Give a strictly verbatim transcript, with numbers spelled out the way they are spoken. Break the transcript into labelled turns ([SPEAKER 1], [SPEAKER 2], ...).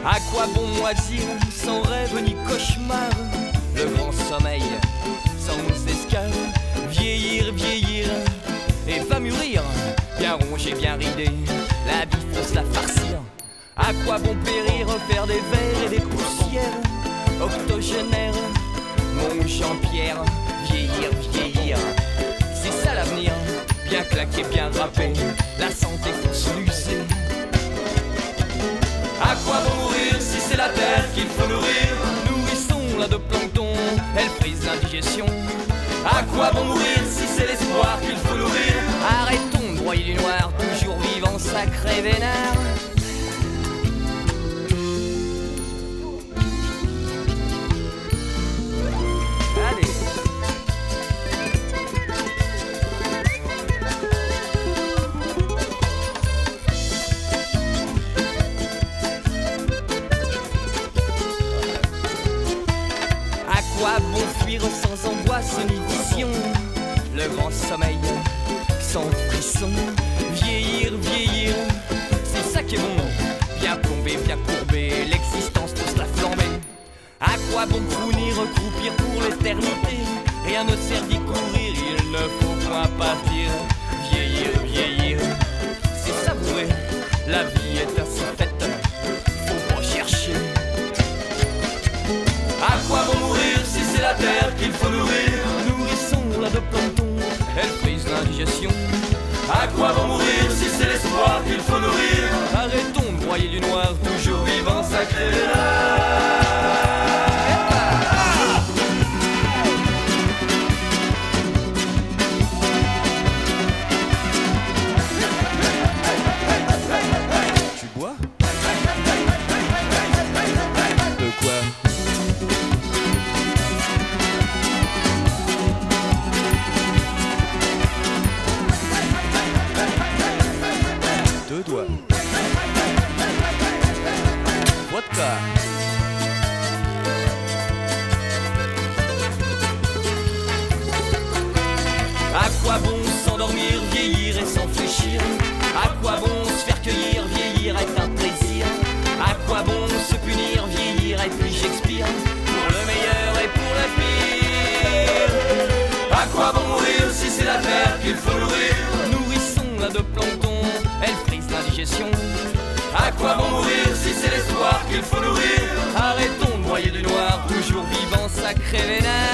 [SPEAKER 1] À quoi bon moisir sans rêve ni cauchemar? Le grand sommeil sans escale. Vieillir, vieillir et va mûrir. Bien rongé, bien ridé, la vie faut se la farcir. À quoi bon périr, faire des vers et des poussières? Octogénaire, mon Jean-Pierre. Vieillir, vieillir, c'est ça l'avenir. Bien claqué, bien râpé, la santé faut se lucer. À quoi bon mourir si c'est la terre qu'il faut nourrir? Nourrissons la de plancton, elle frise l'indigestion. À quoi bon mourir si c'est l'espoir qu'il faut nourrir? Arrêtons de broyer du noir, toujours vivant, sacré vénard. Allez. À quoi bon fuir sans angoisse ni vision? Le grand sommeil sans frisson. Vieillir, vieillir, c'est ça qui est bon. Bien plombé, bien courbé, l'existence tous la flambée. À quoi bon crooner, recroupir pour l'éternité? Rien ne sert d'y courir, il ne faut point pâtir. Vieillir, vieillir, c'est savourer. La vie est ainsi faite, faut pas chercher. À quoi bon mourir si c'est la terre qu'il faut nourrir? Nourrissons la de plancton, elle frise l'indigestion. À quoi bon mourir si c'est l'espoir qu'il faut nourrir? Arrêtons de broyer du noir, toujours vivant, sacré vénard. Tu bois? De quoi? Deux doigts. Vodka. À quoi bon s'endormir, vieillir et s'en fléchir? À quoi bon se faire cueillir, vieillir est un plaisir? À quoi bon se punir, vieillir et puis j'expire? Pour le meilleur et pour le pire. À quoi bon mourir si c'est la terre qu'il faut nourrir? Nourrissons la de plancton, elle frise l'indigestion. À quoi bon mourir si c'est l'espoir qu'il faut nourrir? Arrêtons de broyer du noir, toujours vivant, sacré vénard.